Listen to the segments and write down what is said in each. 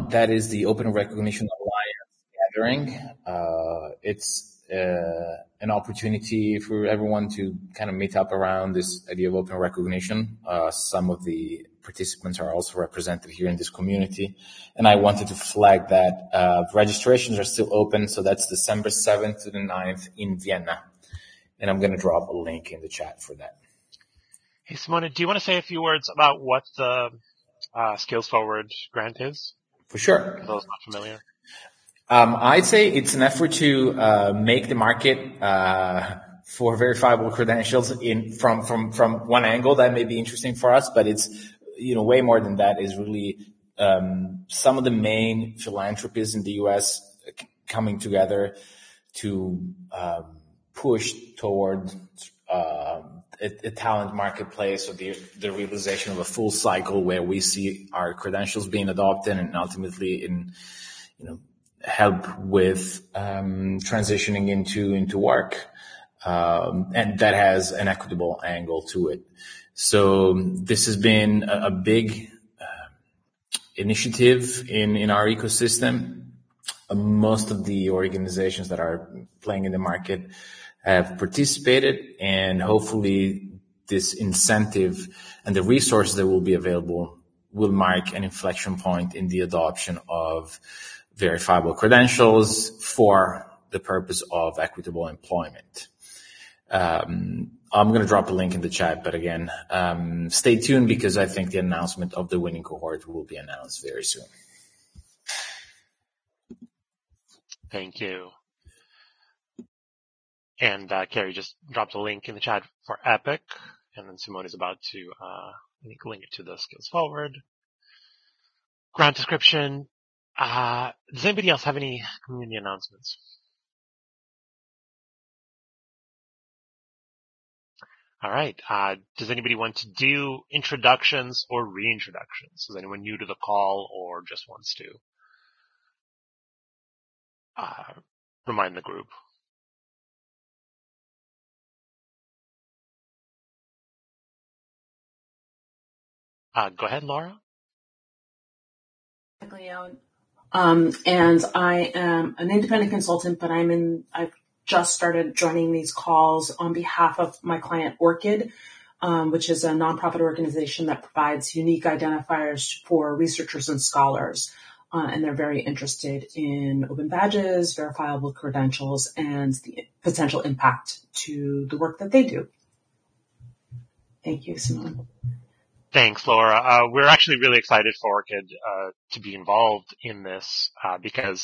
That is the Open Recognition Alliance gathering. It's an opportunity for everyone to kind of meet up around this idea of open recognition. Some of the participants are also represented here in this community. And I wanted to flag that registrations are still open. So that's December 7th to the 9th in Vienna. And I'm going to drop a link in the chat for that. Hey, Simone, do you want to say a few words about what the Skills Forward grant is? For sure. For those not familiar. I'd say it's an effort to make the market for verifiable credentials from one angle that may be interesting for us, but it's way more than that. Is really some of the main philanthropists in the U.S. coming together to push toward a talent marketplace, or the realization of a full cycle where we see our credentials being adopted and ultimately help with transitioning into work, and that has an equitable angle to it. So this has been a big initiative in our ecosystem. Most of the organizations that are playing in the market have participated, and hopefully this incentive and the resources that will be available will mark an inflection point in the adoption of verifiable credentials for the purpose of equitable employment. I'm going to drop a link in the chat, but again, stay tuned because I think the announcement of the winning cohort will be announced very soon. Thank you. And Carrie just dropped a link in the chat for Epic, and then Simone is about to link it to the Skills Forward grant description. Does anybody else have any community announcements? All right. Does anybody want to do introductions or reintroductions? Is anyone new to the call or just wants to remind the group? Go ahead, Laura. And I am an independent consultant, but I've just started joining these calls on behalf of my client Orchid, which is a nonprofit organization that provides unique identifiers for researchers and scholars. And they're very interested in open badges, verifiable credentials, and the potential impact to the work that they do. Thank you, Simone. Thanks, Laura. We're actually really excited for Orchid to be involved in this because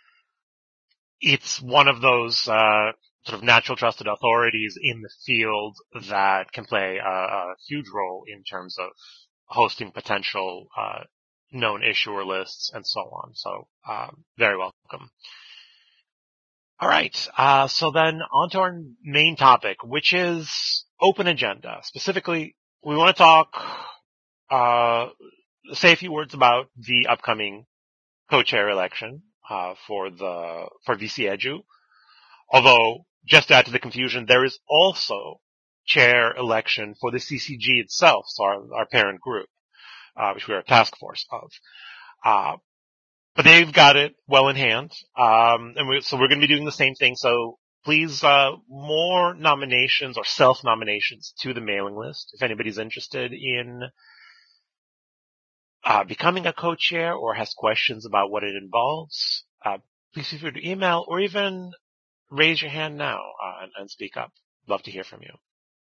it's one of those sort of natural trusted authorities in the field that can play a huge role in terms of hosting potential known issuer lists and so on. So very welcome. All right. So then on to our main topic, which is open agenda. Specifically, we want to talk, say a few words about the upcoming co-chair election for VC Edu. Although, just to add to the confusion, there is also chair election for the CCG itself, so our parent group, which we are a task force of. But they've got it well in hand, so we're going to be doing the same thing. So please, more nominations or self-nominations to the mailing list. If anybody's interested in becoming a co-chair or has questions about what it involves, please feel free to email or even raise your hand now and speak up. Love to hear from you.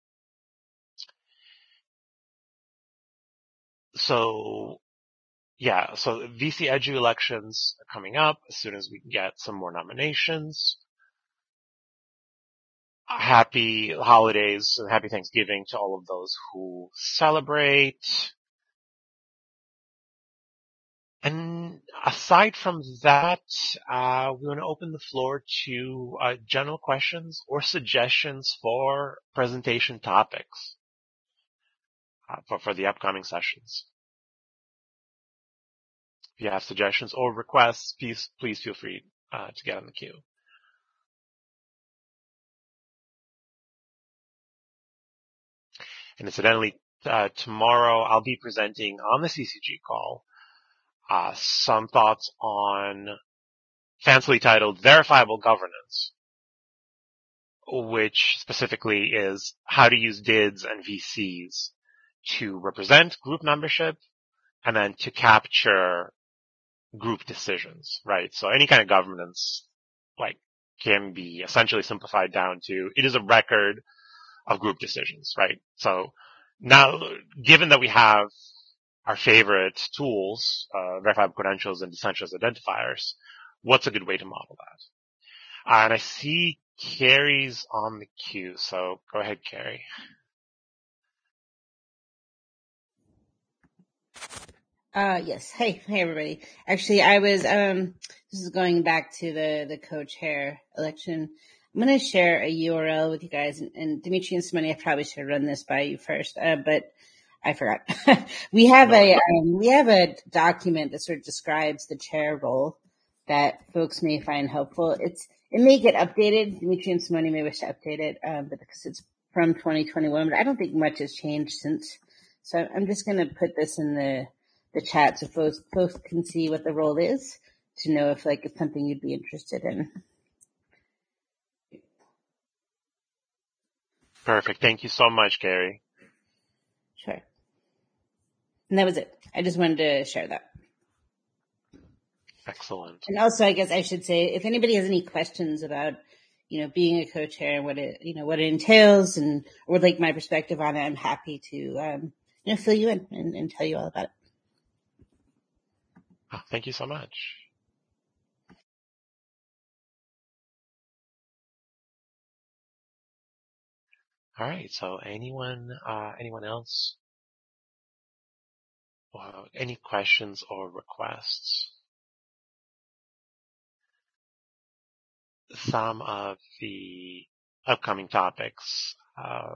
So VC Edu elections are coming up as soon as we can get some more nominations. Happy holidays and happy Thanksgiving to all of those who celebrate. And aside from that, we want to open the floor to general questions or suggestions for presentation topics for the upcoming sessions. If you have suggestions or requests, please feel free to get on the queue. And incidentally, tomorrow I'll be presenting on the CCG call some thoughts on fancily titled verifiable governance, which specifically is how to use DIDs and VCs to represent group membership and then to capture group decisions, right? So any kind of governance, like, can be essentially simplified down to it is a record of group decisions, right? So now, given that we have our favorite tools, verifiable credentials and decentralized identifiers, what's a good way to model that? And I see Carrie's on the queue, so go ahead, Carrie. Yes. Hey, everybody. Actually, I was, this is going back to the co-chair election. I'm going to share a URL with you guys, and Dimitri and Simone, I probably should run this by you first, but I forgot. we have a document that sort of describes the chair role that folks may find helpful. It may get updated. Dimitri and Simone may wish to update it, but because it's from 2021, but I don't think much has changed since. So I'm just going to put this in the chat so folks can see what the role is, to know if it's something you'd be interested in. Perfect. Thank you so much, Carrie. Sure. And that was it. I just wanted to share that. Excellent. And also, I guess I should say, if anybody has any questions about, being a co-chair and what it entails, and or would like my perspective on it, I'm happy to, fill you in and tell you all about it. Oh, thank you so much. All right. So anyone else? Any questions or requests? Some of the upcoming topics, at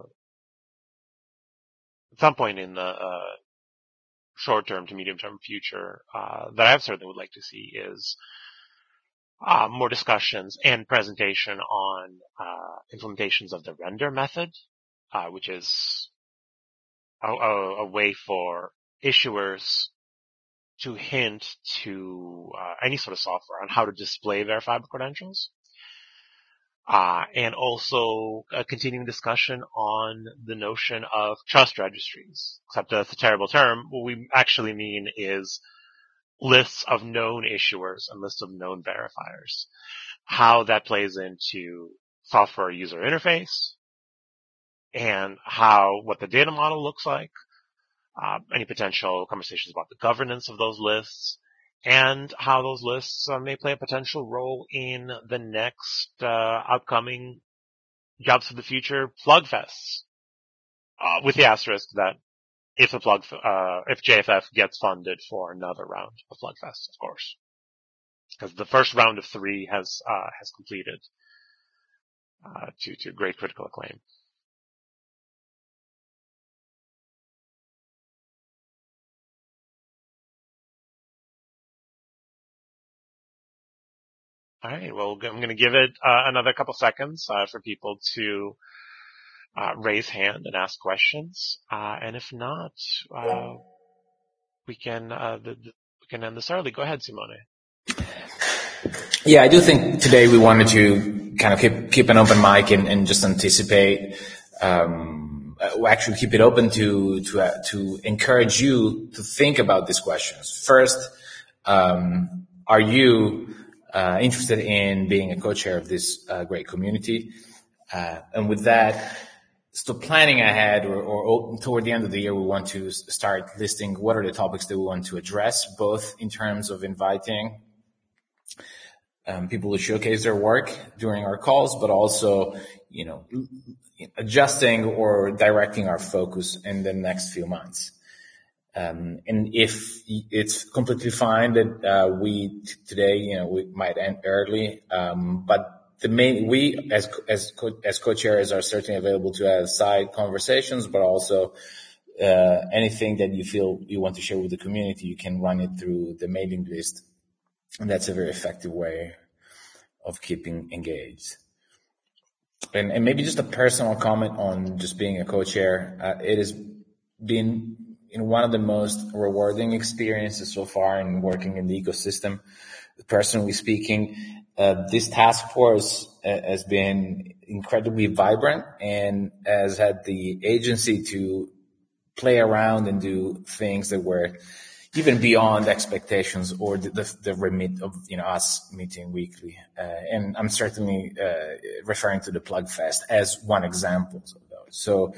some point in the short-term to medium-term future, that I certainly would like to see is more discussions and presentation on implementations of the render method, which is a way for issuers to hint to any sort of software on how to display verifiable credentials. And also a continuing discussion on the notion of trust registries. Except that's a terrible term. What we actually mean is lists of known issuers and lists of known verifiers. How that plays into software user interface and what the data model looks like. Any potential conversations about the governance of those lists, and how those lists may play a potential role in the next upcoming Jobs for the Future Plugfests, with the asterisk that if JFF gets funded for another round of Plugfests, of course, because the first round of 3 has completed to great critical acclaim. All right. Well, I'm going to give it another couple seconds for people to raise hand and ask questions. And if not, we can end this early. Go ahead, Simone. Yeah, I do think today we wanted to kind of keep an open mic and just anticipate. Actually, keep it open to encourage you to think about these questions. First, are you interested in being a co-chair of this great community? And with that, so planning ahead or toward the end of the year, we want to start listing what are the topics that we want to address, both in terms of inviting people to showcase their work during our calls, but also, adjusting or directing our focus in the next few months. And if it's completely fine that today, we might end early, but we as co-chairs are certainly available to have side conversations, but also anything that you feel you want to share with the community, you can run it through the mailing list, and that's a very effective way of keeping engaged. And maybe just a personal comment on just being a co-chair. It has been one of the most rewarding experiences so far in working in the ecosystem. Personally speaking, this task force has been incredibly vibrant and has had the agency to play around and do things that were even beyond expectations or the remit of us meeting weekly. And I'm certainly referring to the Plug Fest as one example of those. So,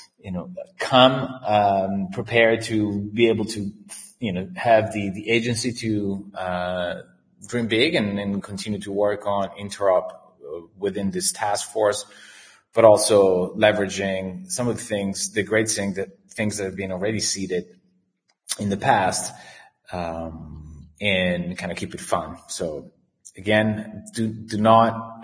come prepared to be able to have the agency to dream big and continue to work on interop within this task force, but also leveraging some of the things, the great things that have been already seeded in the past, and kind of keep it fun. So again, do not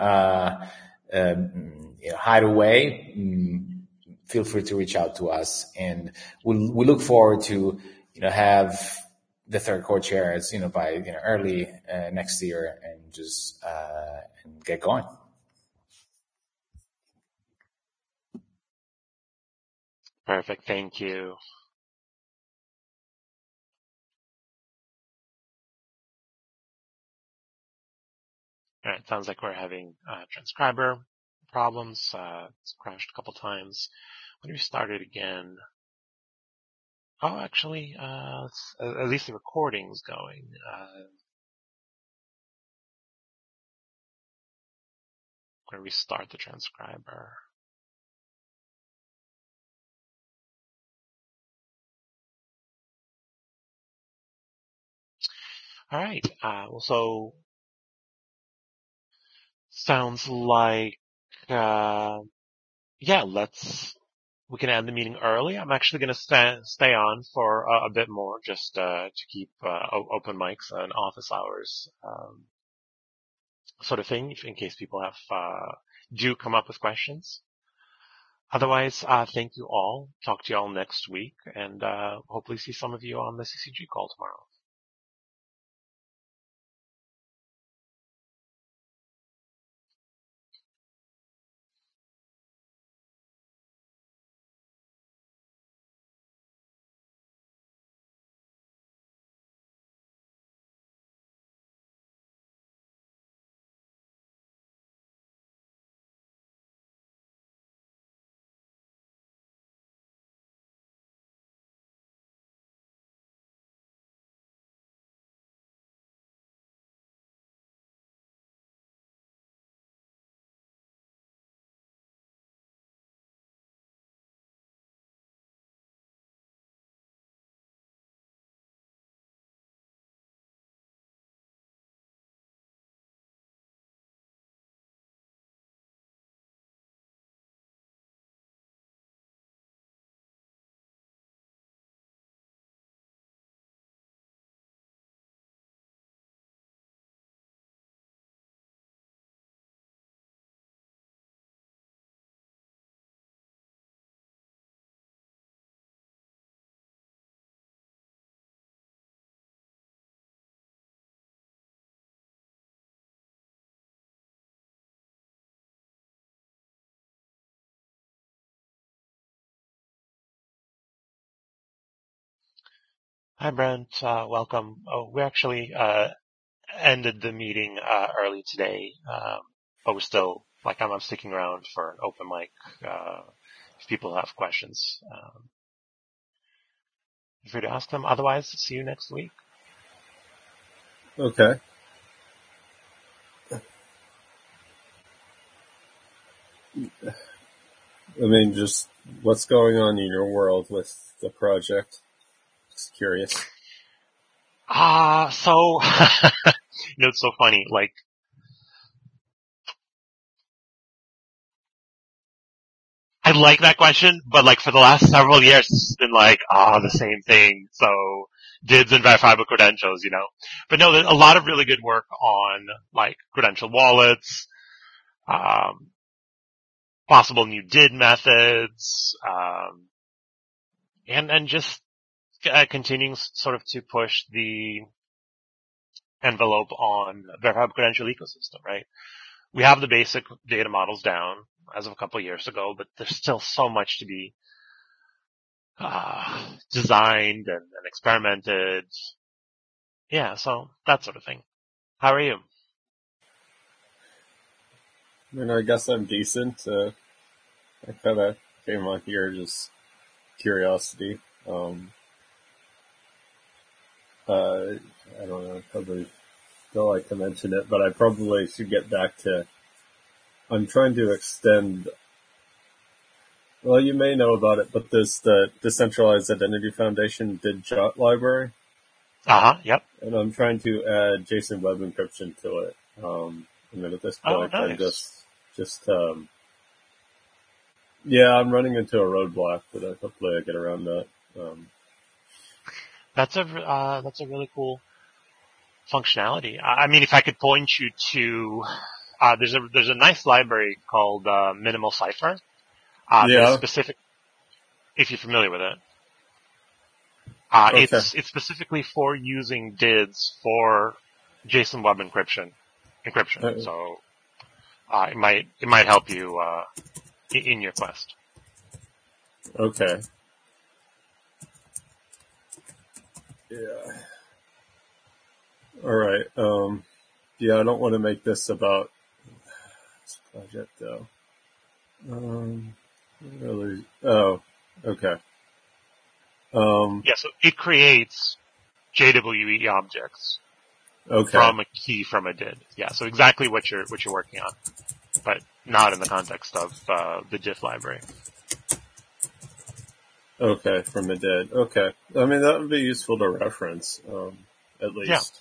hide away. Feel free to reach out to us, and we look forward to have the third co-chair as by early next year, and just and get going. Perfect. Thank you. All right. Sounds like we're having transcriber problems. It's crashed a couple times. When we started again. Oh, actually, at least the recording's going. I'm going to restart the transcriber. All right. So sounds like, we can end the meeting early. I'm actually going to stay on for a bit more, just to keep open mics and office hours, sort of thing, in case people do come up with questions. Otherwise, thank you all. Talk to you all next week, and hopefully see some of you on the CCG call tomorrow. Hi, Brent. Welcome. We actually ended the meeting early today, but we're still, I'm sticking around for an open mic if people have questions. Feel free to ask them. Otherwise, see you next week. Okay. I mean, just what's going on in your world with the project? Just curious. So, it's so funny. I like that question, but for the last several years, it's been the same thing. So, DIDs and verifiable credentials, But no, there's a lot of really good work on, credential wallets, possible new DID methods, and just continuing sort of to push the envelope on verifiable credential ecosystem, right? We have the basic data models down as of a couple of years ago, but there's still so much to be designed and experimented. Yeah, so that sort of thing. How are you? I mean, I guess I'm decent. I kind of came on here just curiosity. I don't know, probably don't like to mention it, but I probably should get back to, I'm trying to extend, well, you may know about it, but there's the Decentralized Identity Foundation did JOT library, Yep. and I'm trying to add JSON web encryption to it. I mean, at this Oh, point, I'm nice. yeah, I'm running into a roadblock, but hopefully I get around that. That's a really cool functionality. I mean, if I could point you to, there's a nice library called, Minimal Cipher, that is Yeah, specific, if you're familiar with it. okay. It's specifically for using DIDs for JSON web encryption. Uh, So, it might help you, in your quest. okay. Yeah. Alright, yeah, I don't want to make this about this project though. Really, oh, okay. Yeah, so it creates JWE objects Okay. from a key from a DID. Yeah, so exactly what you're working on, but not in the context of, the diff library. Okay, from the dead. Okay. I mean, that would be useful to reference, at Yeah. least.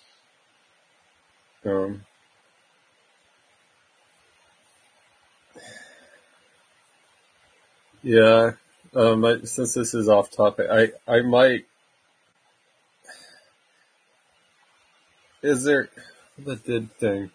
Um, yeah, since this is off topic, I might, is there, the did thing?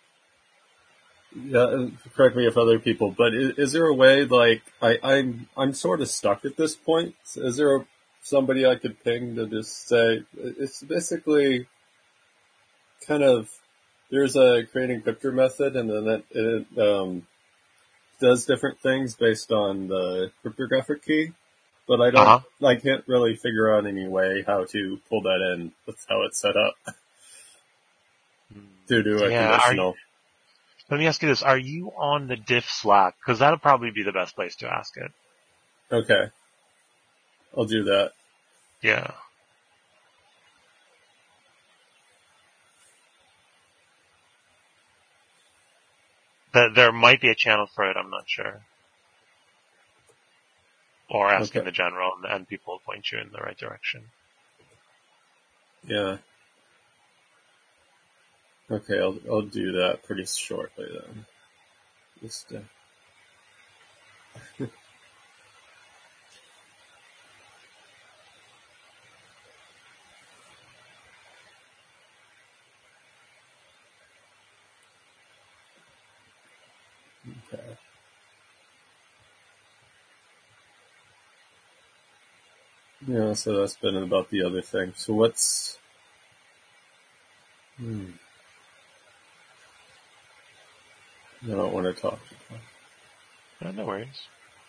Yeah, correct me if other people, but is there a way, like, I'm sort of stuck at this point. Is there somebody I could ping to just say, it's basically kind of, there's a create encryptor method and then it does different things based on the cryptographic key, but I can't really figure out any way how to pull that in. That's how it's set up to do a Yeah, conditional. let me ask you this. Are you on the diff Slack? Because that'll probably be the best place to ask it. Okay. I'll do that. Yeah. There might be a channel for it, I'm not sure. Or ask in Okay. the general, and people will point you in the right direction. Yeah. Okay, I'll do that pretty shortly then. Just, okay. Yeah, so that's been about the other thing. So what's, I don't want to talk. No worries.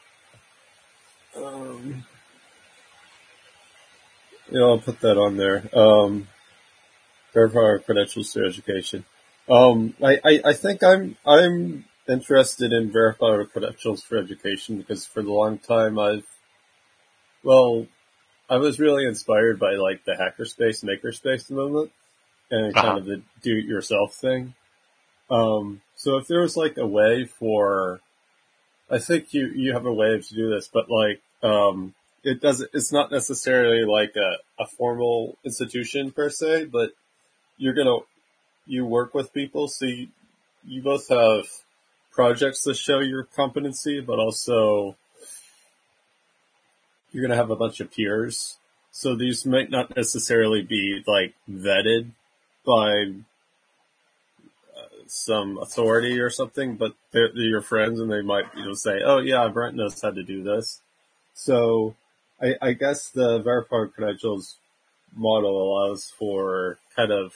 Yeah, I'll put that on there. Verify our credentials through education. I think I'm interested in verify our credentials for education because for the long time I was really inspired by like the hackerspace, makerspace movement and kind of the do-it-yourself thing. So if there was like a way for, I think you have a way to do this, but like, it's not necessarily like a formal institution per se, but you work with people, so you both have projects that show your competency, but also you're going to have a bunch of peers. So these might not necessarily be like vetted by some authority or something, but they're your friends and they might, say, oh yeah, Brent knows how to do this. So I guess the verified credentials model allows for kind of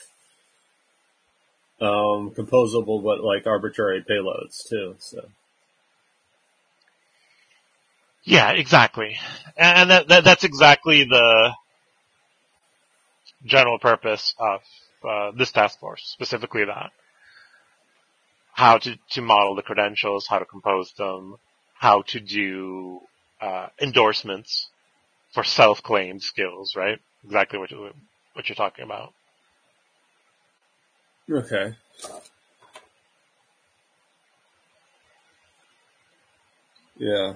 composable but like arbitrary payloads too. So Yeah, exactly. And that's exactly the general purpose of this task force, specifically that. How to model the credentials, how to compose them, how to do endorsements for self-claimed skills, right? Exactly what you're talking about. Okay. Yeah.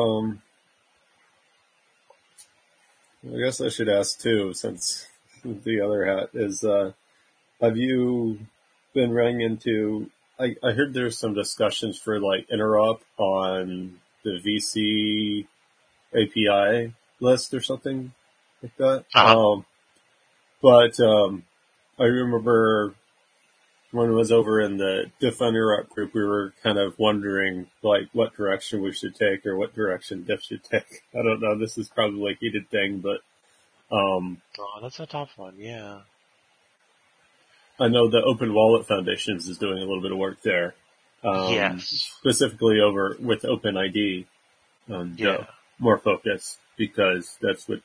I guess I should ask too, since the other hat is, have you been running into, I heard there's some discussions for like interop on the VC API list or something like that. Uh-huh. But I remember when I was over in the Diff Interop group, we were kind of wondering like what direction we should take or what direction Diff should take. I don't know. This is probably a heated thing, but Oh, that's a tough one. Yeah. I know the Open Wallet Foundations is doing a little bit of work there, Yes. specifically over with OpenID, Yeah. more focused because that's what,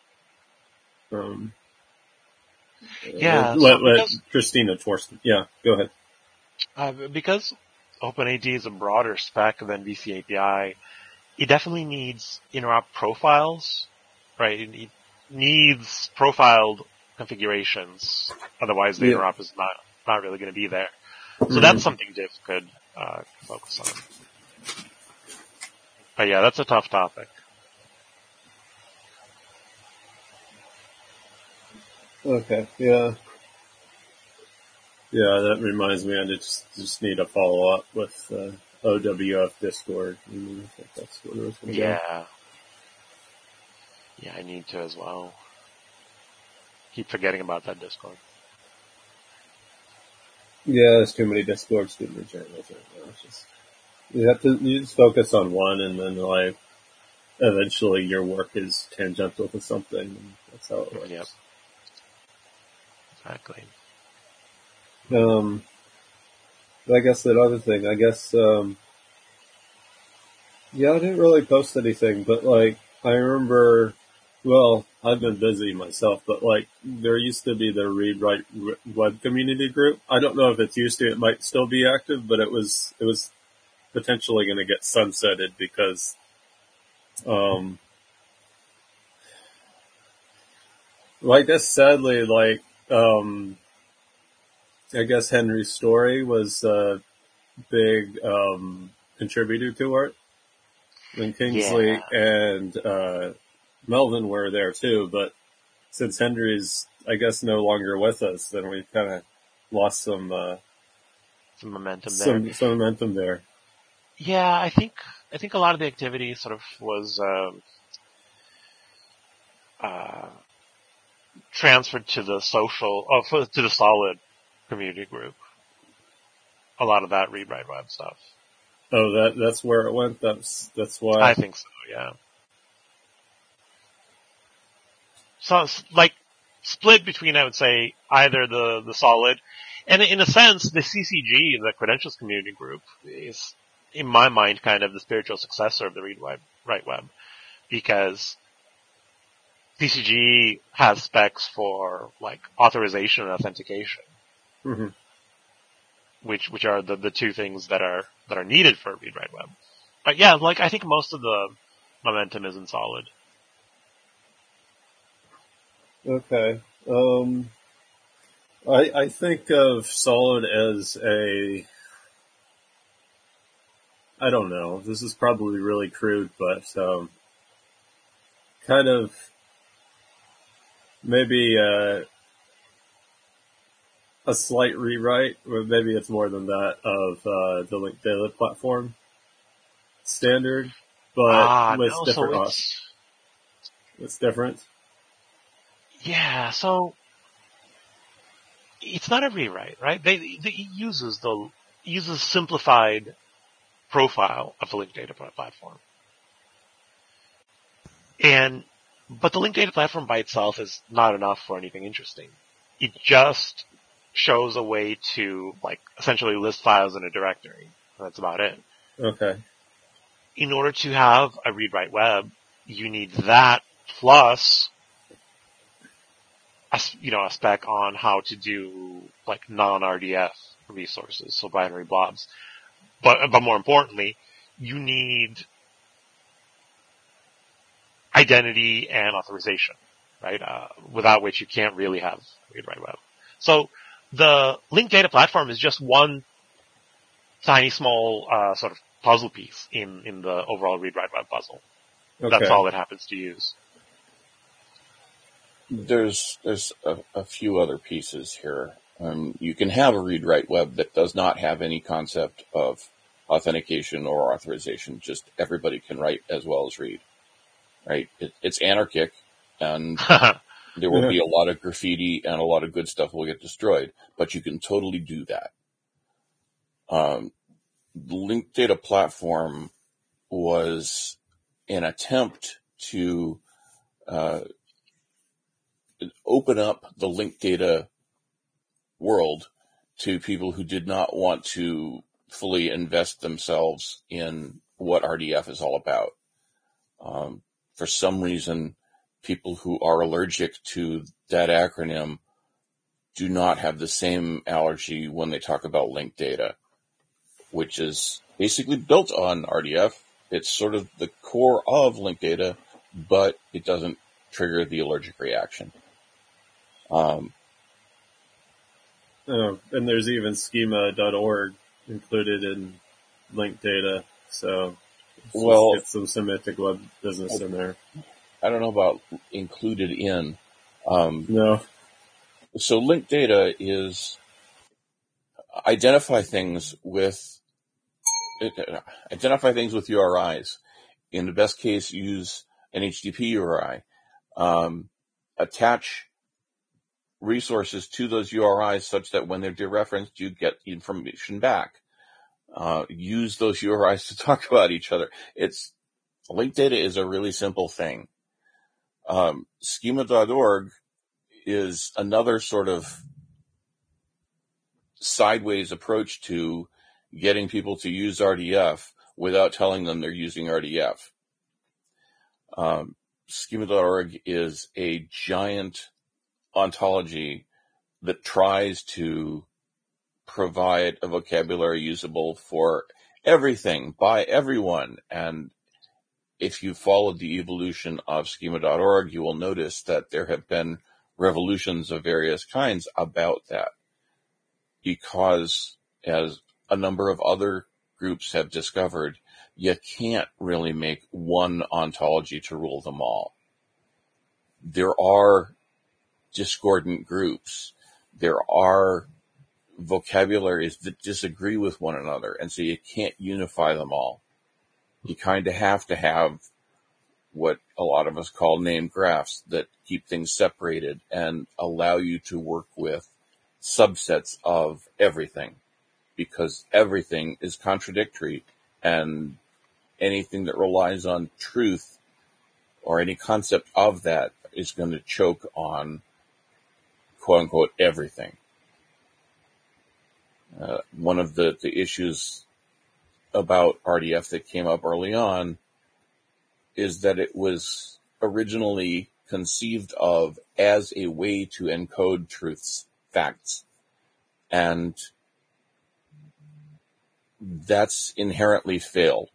Yeah. So let Christina Torsten. Yeah, go ahead. because OpenAD is a broader spec than VC API, it definitely needs interop profiles, right? It needs profiled configurations. Otherwise, the Yeah. interop is not really going to be there. So Mhm. that's something Diff could focus on. But yeah, that's a tough topic. Okay. Yeah. Yeah, that reminds me, I just need to follow up with OWF Discord. I think that's what it was going to go. Yeah. Yeah, I need to as well. Keep forgetting about that Discord. Yeah, there's too many Discords, too many channels right now. It's just, you just focus on one, and then like eventually your work is tangential to something, and that's how it works. Yep. Exactly. I guess that other thing, yeah, I didn't really post anything, but like, I remember, well, I've been busy myself, but like, there used to be the Read Write Web community group. I don't know if it's used to, it might still be active, but it was potentially going to get sunsetted because, well, I guess sadly, like, I guess Henry's Story was a big, contributor to it. And Kingsley and Melvin were there too, but since Henry's, I guess, no longer with us, then we kind of lost some momentum there. Some momentum there. Yeah, I think a lot of the activity sort of was transferred to the to the Solid community group. A lot of that Read Write Web stuff. Oh, that's where it went. That's why. I think so. Yeah. So it's like split between, I would say, either the Solid, and in a sense, the CCG, the Credentials Community Group, is in my mind kind of the spiritual successor of the Read Write Web, because CCG has specs for like authorization and authentication. Mm-hmm. Which are the two things that are needed for Read Write Web. But yeah, like I think most of the momentum is in Solid. Okay. I think of Solid as I don't know, this is probably really crude, but kind of maybe a slight rewrite, or maybe it's more than that, of the Link Data platform standard, but with different. It's different. Yeah, so it's not a rewrite, right? It uses simplified profile of the Link Data platform, but the Link Data platform by itself is not enough for anything interesting. It just shows a way to like essentially list files in a directory. That's about it. Okay. in order to have a read-write web, you need that plus a spec on how to do like non-RDF resources, so binary blobs. But more importantly, you need identity and authorization, right? Without which you can't really have read-write web. So the linked data platform is just one tiny small sort of puzzle piece in the overall read-write web puzzle. Okay. That's all it happens to use. There's a few other pieces here. You can have a read-write web that does not have any concept of authentication or authorization. Just everybody can write as well as read, right? It's anarchic, and there will be a lot of graffiti and a lot of good stuff will get destroyed, but you can totally do that. The linked data platform was an attempt to open up the linked data world to people who did not want to fully invest themselves in what RDF is all about. For some reason, people who are allergic to that acronym do not have the same allergy when they talk about linked data, which is basically built on RDF. It's sort of the core of linked data, but it doesn't trigger the allergic reaction. And there's even schema.org included in linked data, so get some semantic web business in there. I don't know about included in. No. So linked data is identify things with URIs. In the best case, use an HTTP URI. Attach resources to those URIs such that when they're dereferenced, you get information back. Use those URIs to talk about each other. Linked data is a really simple thing. Schema.org is another sort of sideways approach to getting people to use RDF without telling them they're using RDF. Schema.org is a giant ontology that tries to provide a vocabulary usable for everything by everyone. And if you followed the evolution of schema.org, you will notice that there have been revolutions of various kinds about that. Because, as a number of other groups have discovered, you can't really make one ontology to rule them all. There are discordant groups. There are vocabularies that disagree with one another, and so you can't unify them all. You kind of have to have what a lot of us call named graphs that keep things separated and allow you to work with subsets of everything, because everything is contradictory, and anything that relies on truth or any concept of that is going to choke on quote unquote everything. One of the issues about RDF that came up early on is that it was originally conceived of as a way to encode truths, facts, and that's inherently failed.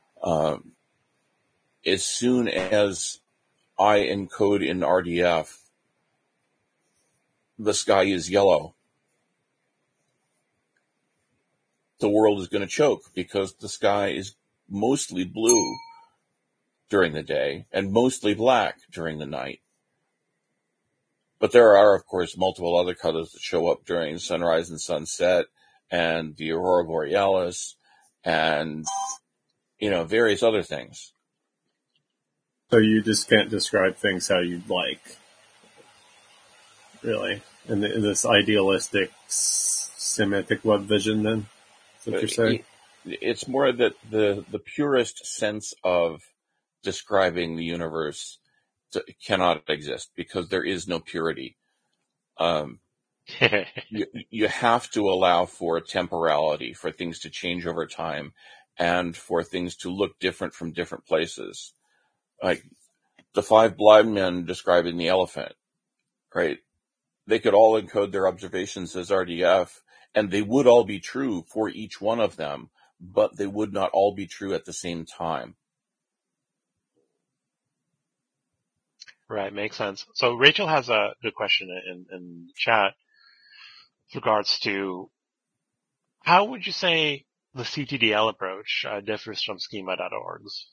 As soon as I encode in RDF, the sky is yellow. The world is going to choke because the sky is mostly blue during the day and mostly black during the night. But there are, of course, multiple other colors that show up during sunrise and sunset and the aurora borealis and, various other things. So you just can't describe things how you'd like, really, in this idealistic semantic web vision, then? Is what you're saying? It's more that the purest sense of describing the universe cannot exist because there is no purity. You have to allow for temporality, for things to change over time, and for things to look different from different places. Like the 5 blind men describing the elephant, right? They could all encode their observations as RDF, and they would all be true for each one of them, but they would not all be true at the same time. Right, makes sense. So Rachel has a good question in chat with regards to how would you say the CTDL approach differs from schema.org's?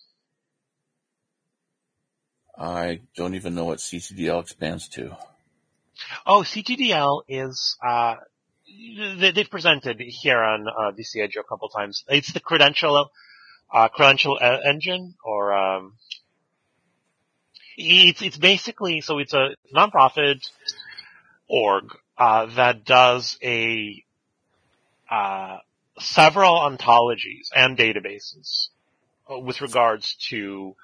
I don't even know what CTDL expands to. Oh, CTDL is, they've presented here on VC Edge a couple times. It's the credential engine, or it's basically, so it's a nonprofit org that does several ontologies and databases with regards to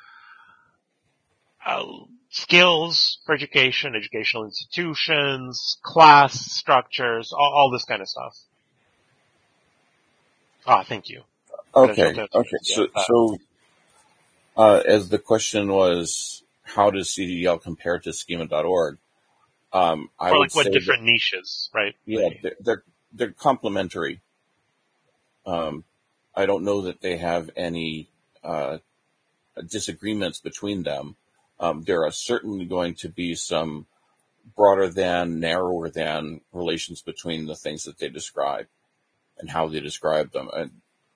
skills for education, educational institutions, class structures, all this kind of stuff. Thank you. Okay. So, as the question was, how does CTDL compare to schema.org? I would what say different niches, right? Yeah, they're complementary. I don't know that they have any disagreements between them. There are certainly going to be some broader than, narrower than relations between the things that they describe and how they describe them. And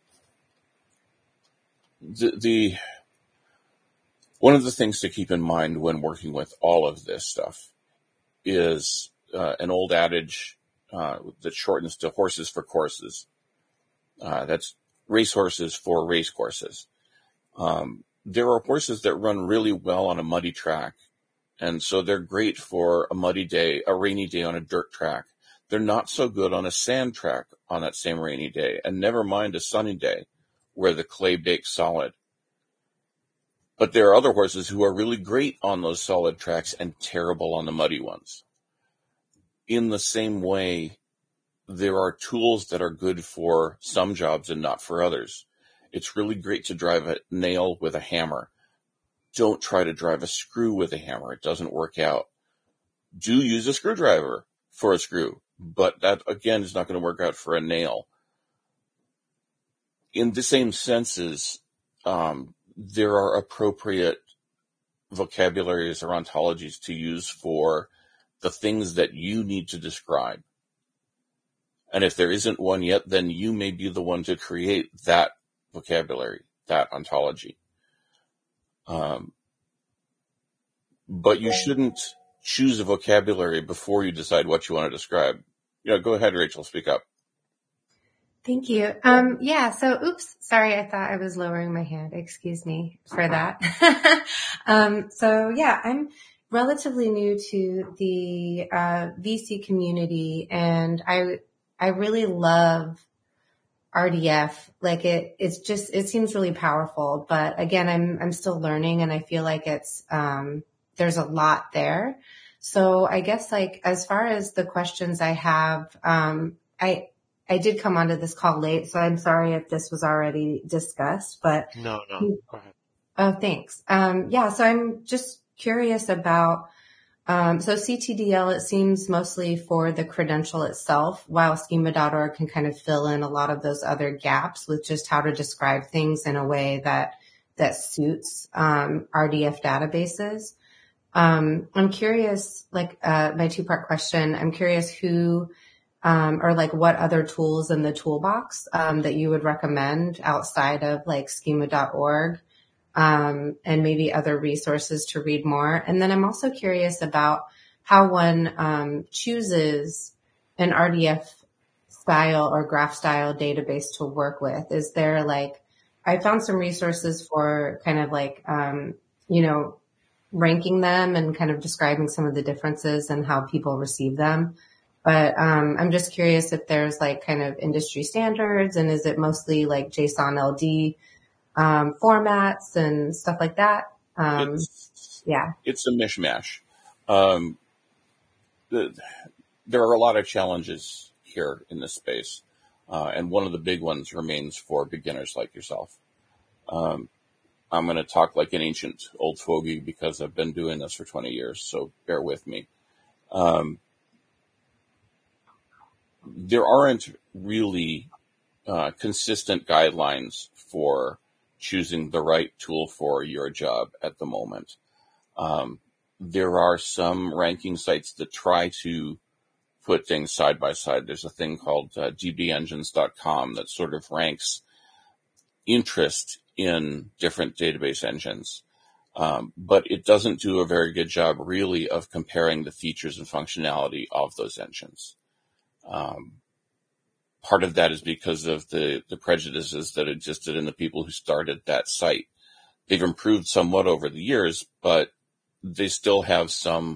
one of the things to keep in mind when working with all of this stuff is an old adage that shortens to horses for courses. That's racehorses for race courses. There are horses that run really well on a muddy track, and so they're great for a muddy day, a rainy day on a dirt track. They're not so good on a sand track on that same rainy day, and never mind a sunny day where the clay bakes solid. But there are other horses who are really great on those solid tracks and terrible on the muddy ones. In the same way, there are tools that are good for some jobs and not for others. It's really great to drive a nail with a hammer. Don't try to drive a screw with a hammer. It doesn't work out. Do use a screwdriver for a screw, but that, again, is not going to work out for a nail. In the same senses, there are appropriate vocabularies or ontologies to use for the things that you need to describe. And if there isn't one yet, then you may be the one to create that vocabulary, that ontology. But you shouldn't choose a vocabulary before you decide what you want to describe. Go ahead, Rachel, speak up. Thank you. Oops, sorry, I thought I was lowering my hand. Excuse me for that. I'm relatively new to the VC community, and I really love RDF. Like it seems really powerful, but again, I'm still learning, and I feel like it's there's a lot there. So I guess as far as the questions I have, I did come onto this call late, so I'm sorry if this was already discussed, but. No, go ahead. Oh, thanks. So I'm just curious about, so CTDL, it seems mostly for the credential itself, while schema.org can kind of fill in a lot of those other gaps with just how to describe things in a way that suits, RDF databases. I'm curious, my 2-part question, I'm curious who, or what other tools in the toolbox, that you would recommend outside of schema.org, and maybe other resources to read more. And then I'm also curious about how one, chooses an RDF style or graph style database to work with. Is there I found some resources for kind of ranking them and kind of describing some of the differences and how people receive them. But I'm just curious if there's kind of industry standards, and is it mostly JSON LD formats and stuff like that? It's a mishmash. There are a lot of challenges here in this space. And one of the big ones remains for beginners like yourself. I'm going to talk like an ancient old fogey because I've been doing this for 20 years, so bear with me. There aren't really consistent guidelines for choosing the right tool for your job at the moment. There are some ranking sites that try to put things side by side. There's a thing called dbengines.com that sort of ranks interest in different database engines. But it doesn't do a very good job really of comparing the features and functionality of those engines. Part of that is because of the prejudices that existed in the people who started that site. They've improved somewhat over the years, but they still have some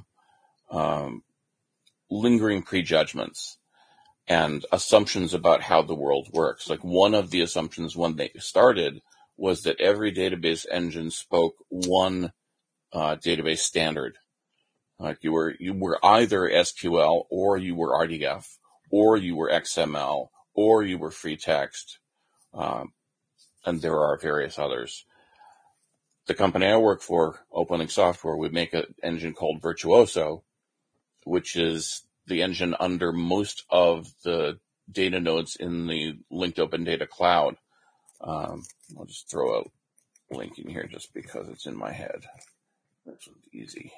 lingering prejudgments and assumptions about how the world works. Like one of the assumptions when they started was that every database engine spoke one database standard. Like you were either SQL or you were RDF or you were XML or you were free text, and there are various others. The company I work for, OpenLink Software, we make an engine called Virtuoso, which is the engine under most of the data nodes in the linked open data cloud. I'll just throw a link in here just because it's in my head. This one's easy.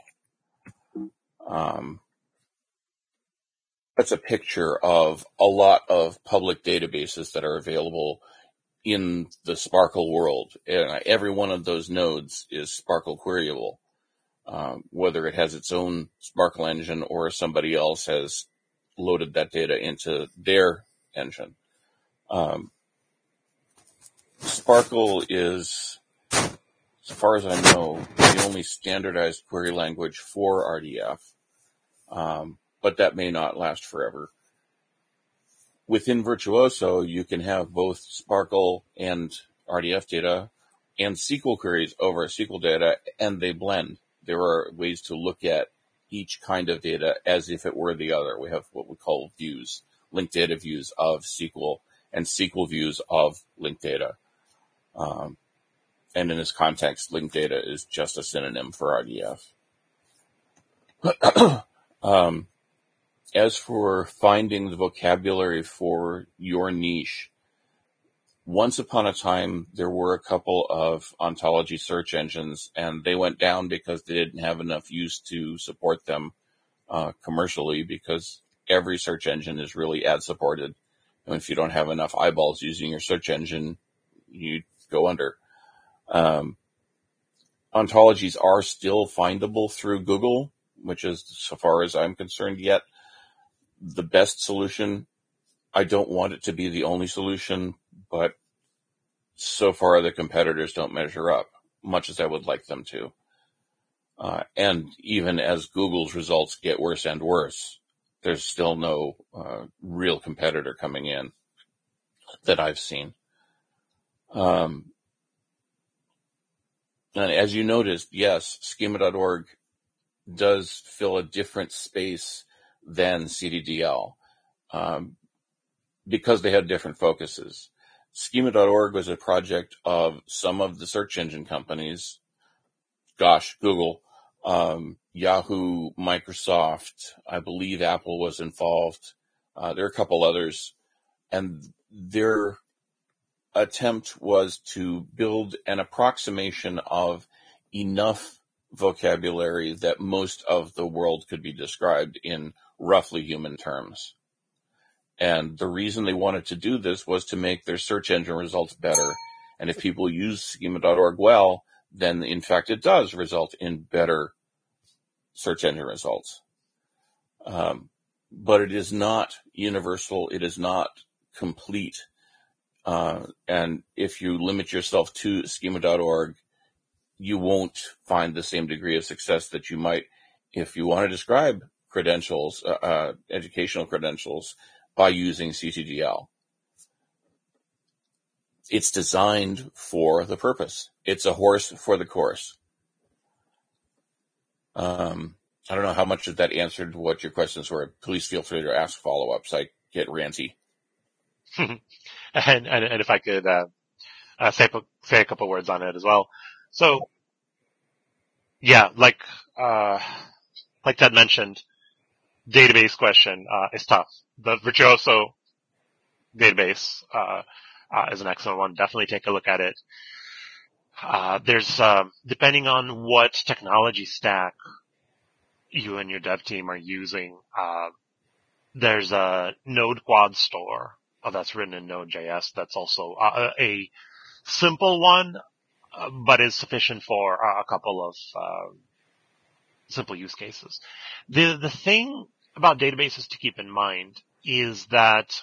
That's a picture of a lot of public databases that are available in the Sparkle world. And every one of those nodes is Sparkle queryable, whether it has its own Sparkle engine or somebody else has loaded that data into their engine. Sparkle is, as far as I know, the only standardized query language for RDF, but that may not last forever. Within Virtuoso, you can have both Sparkle and RDF data and SQL queries over SQL data, and they blend. There are ways to look at each kind of data as if it were the other. We have what we call views, linked data views of SQL and SQL views of linked data. And in this context, linked data is just a synonym for RDF. As for finding the vocabulary for your niche, once upon a time, there were a couple of ontology search engines, and they went down because they didn't have enough use to support them commercially, because every search engine is really ad-supported. And if you don't have enough eyeballs using your search engine, you go under. Ontologies are still findable through Google, which is, so far as I'm concerned, yet the best solution. I don't want it to be the only solution, but so far the competitors don't measure up, much as I would like them to. And even as Google's results get worse and worse, there's still no real competitor coming in that I've seen. And as you noticed, yes, schema.org does fill a different space than CTDL, because they had different focuses. Schema.org was a project of some of the search engine companies. Google, Yahoo, Microsoft, I believe Apple was involved. There are a couple others, and their attempt was to build an approximation of enough vocabulary that most of the world could be described in roughly human terms. And the reason they wanted to do this was to make their search engine results better. And if people use schema.org well, then in fact it does result in better search engine results. But it is not universal. It is not complete. And if you limit yourself to schema.org, you won't find the same degree of success that you might if you want to describe credentials, educational credentials, by using CTDL. It's designed for the purpose. It's a horse for the course. I don't know how much of that answered what your questions were. Please feel free to ask follow-ups. I get ranty. and if I could say a couple words on it as well. So, yeah, like Ted mentioned, database question is tough. The Virtuoso database is an excellent one. Definitely take a look at it. There's depending on what technology stack you and your dev team are using, there's a Node Quad Store that's written in Node.js. That's also a simple one, but is sufficient for a couple of simple use cases. The thing about databases to keep in mind is that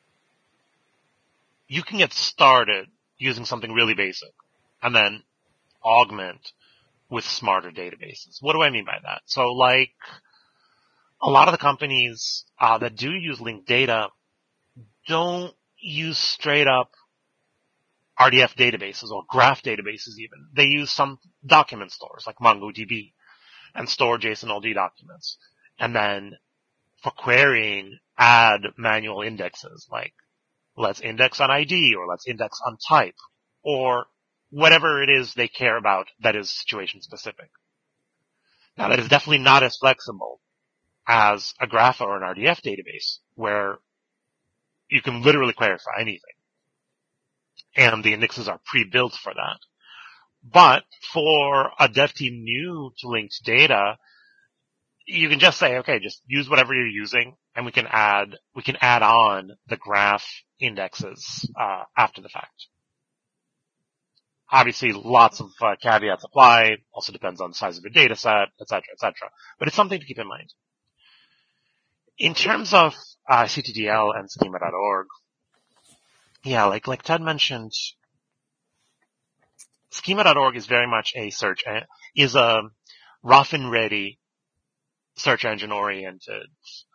you can get started using something really basic and then augment with smarter databases. What do I mean by that? So like a lot of the companies that do use linked data don't use straight up RDF databases or graph databases even. They use some document stores like MongoDB and store JSON-LD documents. And then for querying, add manual indexes like let's index on ID or let's index on type or whatever it is they care about that is situation specific. Now that is definitely not as flexible as a graph or an RDF database where you can literally query for anything. And the indexes are pre-built for that. But for a dev team new to linked data, you can just say, okay, just use whatever you're using and we can add on the graph indexes, after the fact. Obviously, lots of caveats apply. Also depends on the size of your data set, et cetera, et cetera. But it's something to keep in mind. In terms of CTDL and schema.org, yeah, like Ted mentioned, schema.org is very much is a rough and ready search engine oriented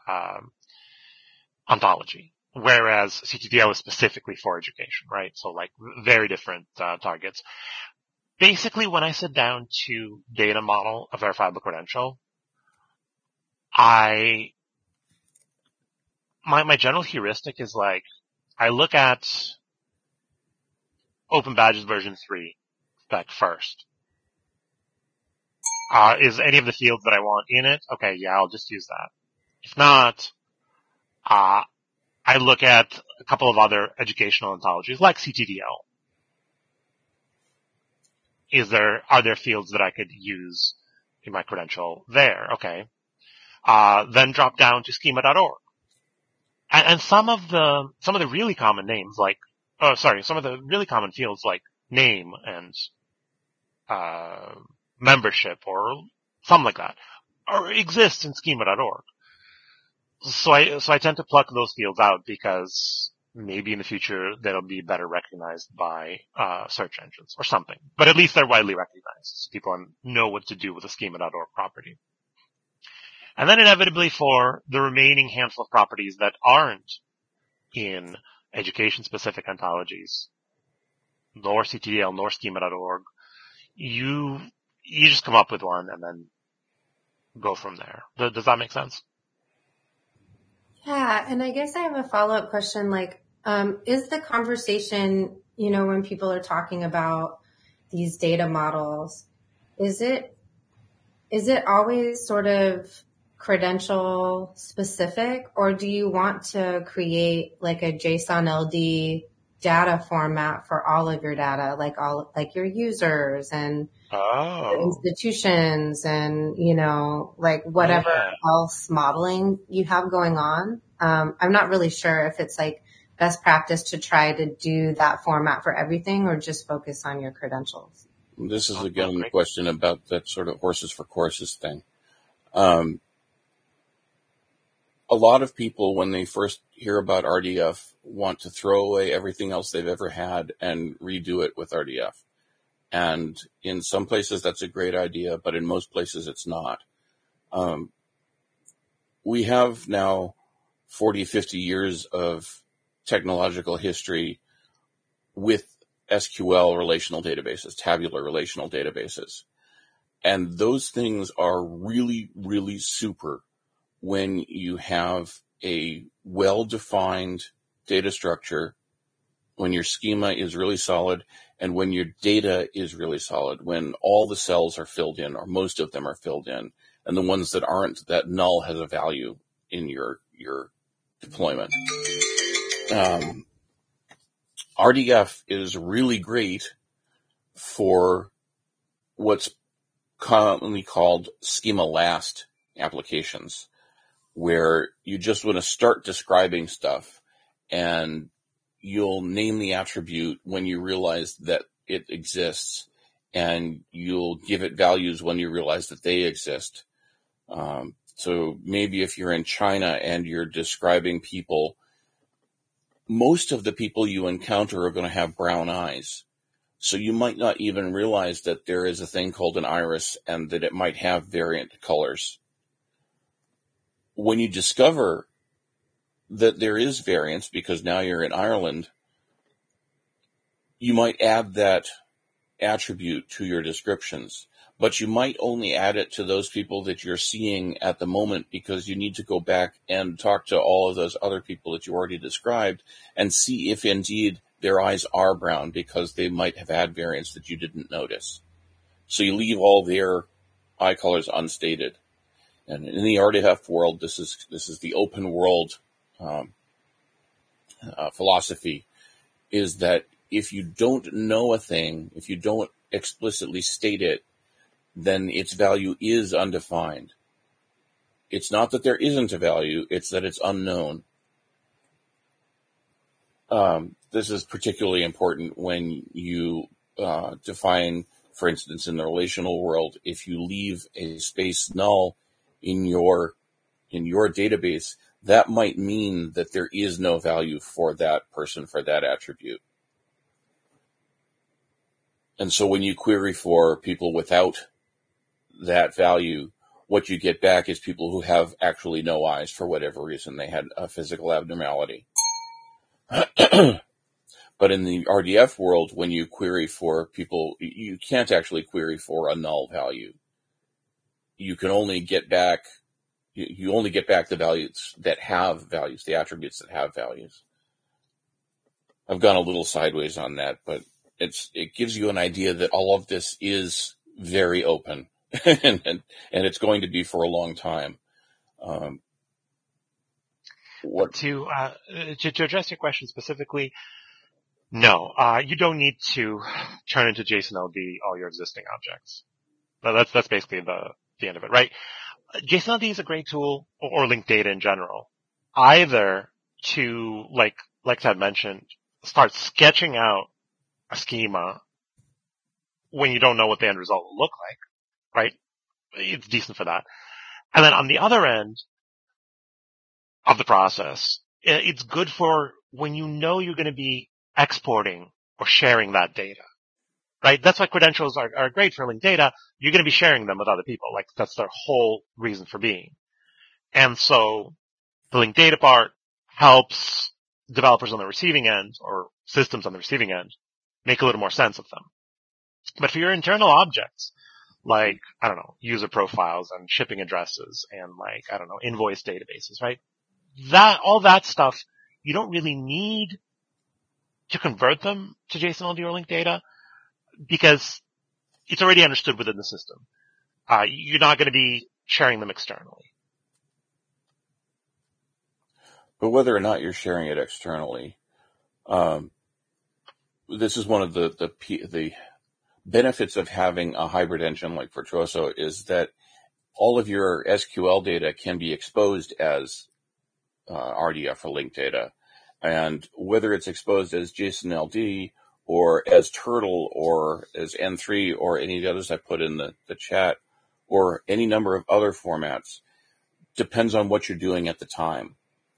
ontology. Whereas CTDL is specifically for education, right? So like very different targets. Basically, when I sit down to data model a verifiable credential, my general heuristic is like, I look at Open Badges version 3 spec first. Is any of the fields that I want in it? Okay, yeah, I'll just use that. If not, I look at a couple of other educational ontologies like CTDL. Are there fields that I could use in my credential there? Okay. Then drop down to schema.org. And some of the really common names some of the really common fields like name and, membership or something like that exist in schema.org. So I tend to pluck those fields out because maybe in the future they'll be better recognized by search engines or something. But at least they're widely recognized. So people know what to do with a schema.org property. And then inevitably for the remaining handful of properties that aren't in education-specific ontologies, nor CTDL, nor schema.org, you just come up with one and then go from there. Does that make sense? Yeah, and I guess I have a follow-up question. Like, is the conversation, when people are talking about these data models, is it always sort of credential specific, or do you want to create like a JSON LD data format for all of your data, like your users and institutions and, like whatever else modeling you have going on? I'm not really sure if it's like best practice to try to do that format for everything or just focus on your credentials. This is again the question about that sort of horses for courses thing. A lot of people, when they first hear about RDF, want to throw away everything else they've ever had and redo it with RDF. And in some places that's a great idea, but in most places it's not. We have now 40, 50 years of technological history with SQL relational databases, tabular relational databases. And those things are really, really super when you have a well-defined data structure, when your schema is really solid, and when your data is really solid, when all the cells are filled in, or most of them are filled in, and the ones that aren't, that null has a value in your deployment. RDF is really great for what's commonly called schema last applications, where you just want to start describing stuff, and you'll name the attribute when you realize that it exists, and you'll give it values when you realize that they exist. So maybe if you're in China and you're describing people, most of the people you encounter are going to have brown eyes. So you might not even realize that there is a thing called an iris and that it might have variant colors. When you discover that there is variance, because now you're in Ireland, you might add that attribute to your descriptions, but you might only add it to those people that you're seeing at the moment, because you need to go back and talk to all of those other people that you already described and see if indeed their eyes are brown, because they might have had variants that you didn't notice. So you leave all their eye colors unstated. And in the RDF world, this is the open world philosophy, is that if you don't know a thing, if you don't explicitly state it, then its value is undefined. It's not that there isn't a value, it's that it's unknown. This is particularly important when you define, for instance, in the relational world, if you leave a space null in your database, that might mean that there is no value for that person, for that attribute. And so when you query for people without that value, what you get back is people who have actually no eyes for whatever reason. They had a physical abnormality. But in the RDF world, when you query for people, you can't actually query for a null value. You can only get back, you only get back the values that have values, the attributes that have values. I've gone a little sideways on that, but it gives you an idea that all of this is very open and it's going to be for a long time. To address your question specifically, no, you don't need to turn into JSON-LD all your existing objects. That's basically the end of it, right? JSON-LD is a great tool, or linked data in general, either to, like Ted mentioned, start sketching out a schema when you don't know what the end result will look like, right? It's decent for that. And then on the other end of the process, it's good for when you know you're going to be exporting or sharing that data, right? That's why credentials are great for linked data. You're going to be sharing them with other people. Like, that's their whole reason for being. And so the linked data part helps developers on the receiving end, or systems on the receiving end, make a little more sense of them. But for your internal objects, like, I don't know, user profiles and shipping addresses and, like, I don't know, invoice databases, right? All that stuff, you don't really need to convert them to JSON-LD or linked data, because it's already understood within the system. You're not going to be sharing them externally. But whether or not you're sharing it externally, this is one of the benefits of having a hybrid engine like Virtuoso, is that all of your SQL data can be exposed as RDF or linked data. And whether it's exposed as JSON-LD or as Turtle or as N3 or any of the others I put in the chat, or any number of other formats, depends on what you're doing at the time.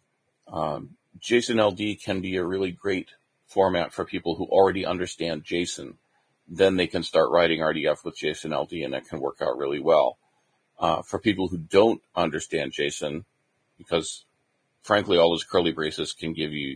JSON-LD can be a really great format for people who already understand JSON. Then they can start writing RDF with JSON-LD, and that can work out really well. For people who don't understand JSON, because frankly, all those curly braces can give you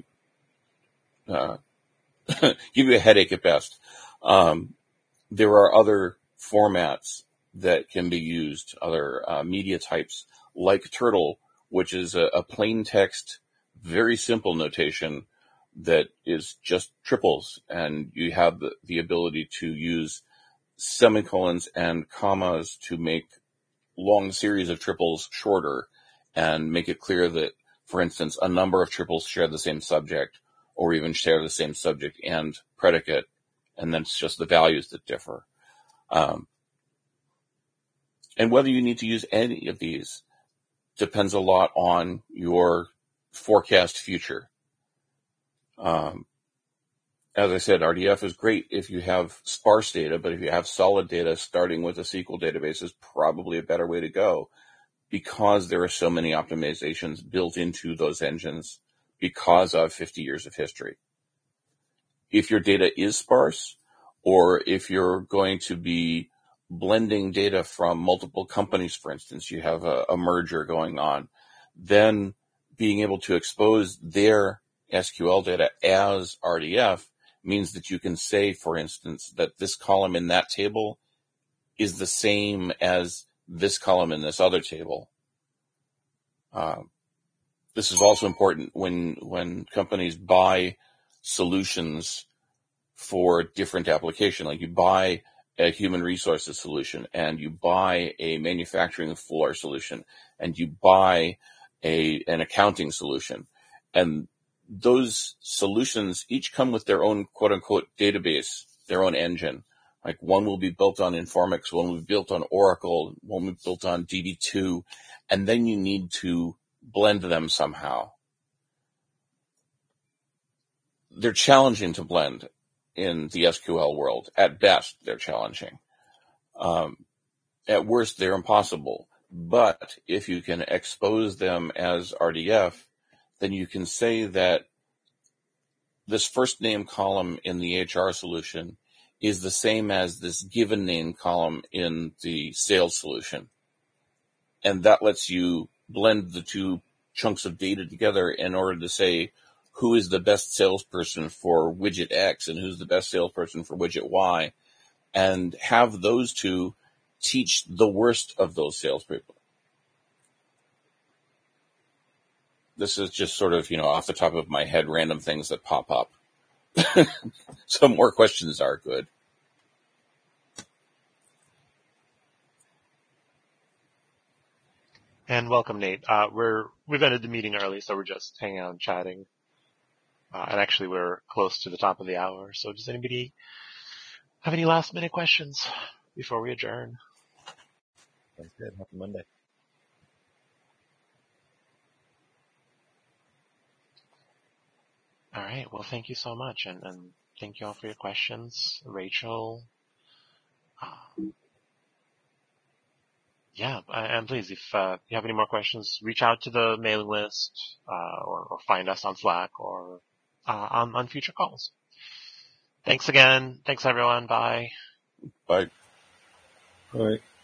give you a headache at best. There are other formats that can be used, other media types, like Turtle, which is a plain text, very simple notation that is just triples, and you have the ability to use semicolons and commas to make long series of triples shorter and make it clear that, for instance, a number of triples share the same subject or even share the same subject and predicate, and then it's just the values that differ. And whether you need to use any of these depends a lot on your forecast future. As I said, RDF is great if you have sparse data, but if you have solid data, starting with a SQL database is probably a better way to go, because there are so many optimizations built into those engines because of 50 years of history. If your data is sparse, or if you're going to be blending data from multiple companies, for instance, you have a merger going on, then being able to expose their SQL data as RDF means that you can say, for instance, that this column in that table is the same as this column in this other table. This is also important when companies buy solutions for different application. Like you buy a human resources solution, and you buy a manufacturing floor solution, and you buy an accounting solution. And those solutions each come with their own quote unquote database, their own engine. Like one will be built on Informix, one will be built on Oracle, one will be built on DB2, and then you need to blend them somehow. They're challenging to blend in the SQL world. At best, they're challenging. At worst, they're impossible. But if you can expose them as RDF, then you can say that this first name column in the HR solution is the same as this given name column in the sales solution. And that lets you blend the two chunks of data together in order to say who is the best salesperson for widget X and who's the best salesperson for widget Y, and have those two teach the worst of those salespeople. This is just sort of, off the top of my head, random things that pop up. Some more questions are good. And welcome, Nate. We've ended the meeting early, so we're just hanging out and chatting. And actually, we're close to the top of the hour. So does anybody have any last-minute questions before we adjourn? Sounds good. Happy Monday. All right. Well, thank you so much, and thank you all for your questions, Rachel. Yeah, and please, if you have any more questions, reach out to the mailing list, or find us on Slack or on future calls. Thanks again. Thanks everyone. Bye. Bye. All right.